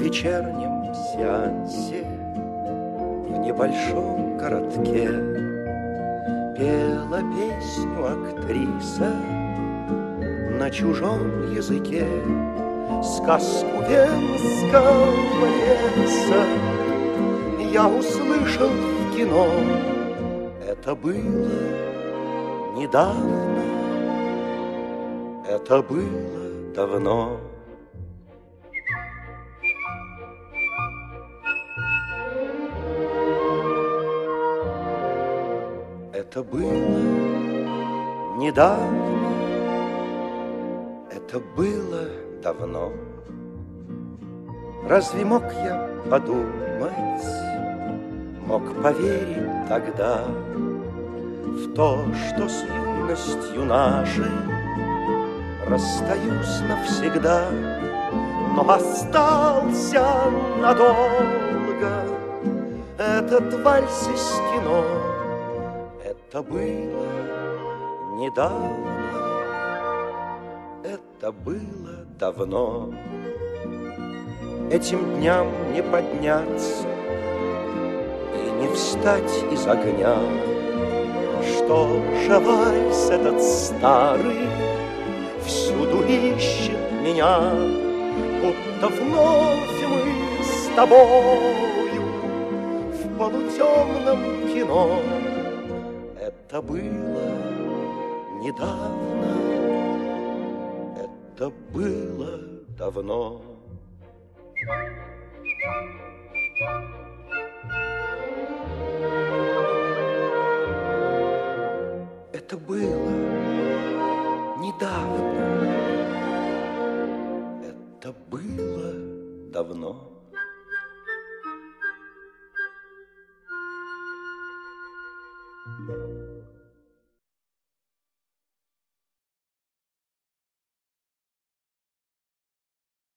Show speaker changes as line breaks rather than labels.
вечернем сеансе в небольшом городке пела песню актриса на чужом языке, сказку венского леса я услышал в кино. Это было недавно, это было давно. Это было недавно, это было давно. Разве мог я подумать, мог поверить тогда в то, что с юностью нашей расстаюсь навсегда, но остался надолго этот вальс из кино. Это было недавно, это было давно. Этим дням не подняться и не встать из огня. Что же вальс этот старый всюду ищет меня, будто вновь мы с тобою в полутемном кино. Это было недавно, это было давно. Это было недавно, это было давно.